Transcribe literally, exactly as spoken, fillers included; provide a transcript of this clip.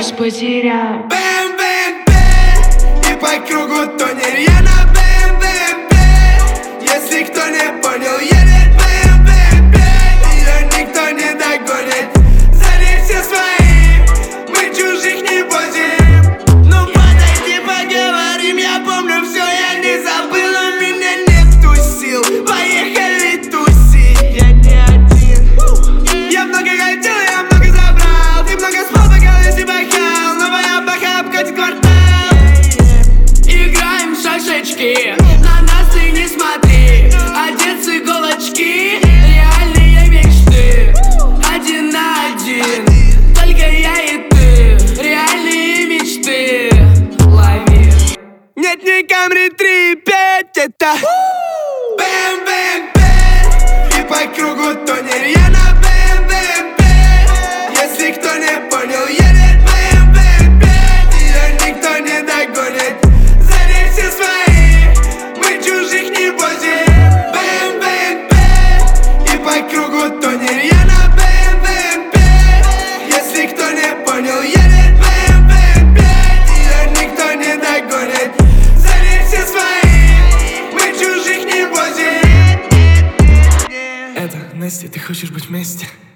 нас потерял. бэ эм вэ эм пэ, и по кругу тонер я на бэ эм вэ эм пэ. Если кто не понял, едет бэ эм вэ эм пэ. Ее никто не догонит, за ней все свои, мы чужих не возим. Ну подойди, поговорим, я помню все, я не забыл, у меня нету сил. Поехали тусить, я не один. Я много хотел, я много забрал, ты много слов пока если бахал. Новая баха обкатит квартал. Играем в шашечки, на нас ты не смотри. Одет с иголочки, реальные мечты. Один на один, только я и ты. Реальные мечты, лови. Нет ни Камри три пять, это бэ эм вэ эм пэ. И по кругу тонер я на бэ эм вэ эм пэ. Если кто не понял, едет бэ эм вэ эм пэ. Ее никто не догонит, за ней все свои, мы чужих не возим. бэ эм вэ эм пэ. И по кругу тонер я на бэ эм вэ эм пэ. Если кто не понял, едет бэ эм вэ эм пэ. Ее никто не догонит, за ней все свои, мы чужих не возим. Это, Настя, ты хочешь быть вместе?